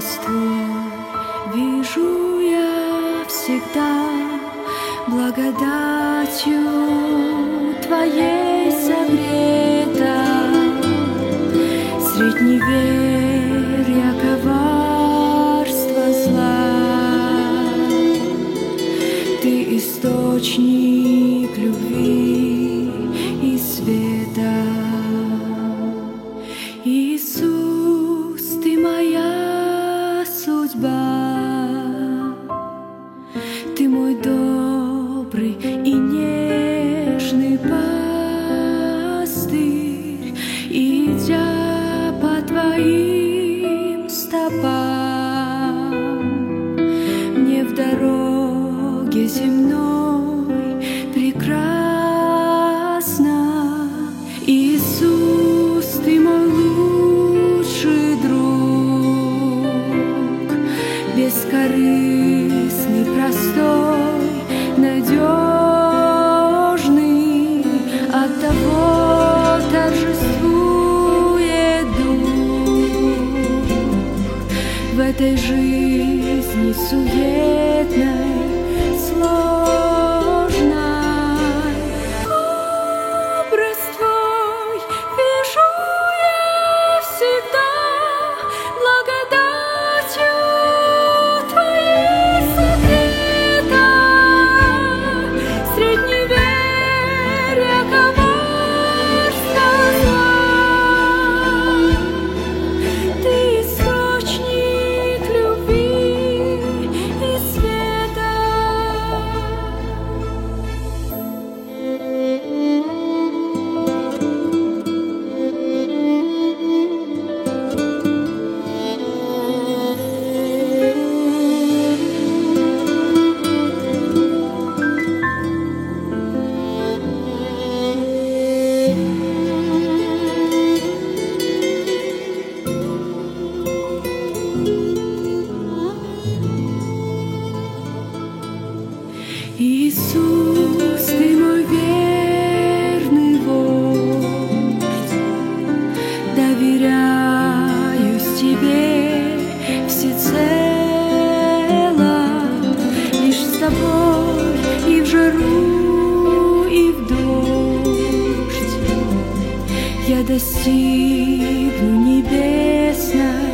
образ Твой вижу я всегда, благодатью Твоей согрета. Средь неверия, коварства, зла Ты источник любви и света. Иисус, Ты моя судьба, Ты мой добрый и нежный пастырь, идя по Твоим стопам, мне в дороге земной прекрасно. Иисус, Ты мой лучший друг, бескорыстный, простой, надежный, оттого торжествует дух в этой жизни суетной, сложной. Образ Твой вижу я всегда, благодатью Твоей согрета. Средь неверия, коварства, зла Ты источник любви и света. Иисус, Ты мой верный вождь, доверяюсь Тебе всецело. Лишь с Тобой и в жару, и в дождь я достигну небесной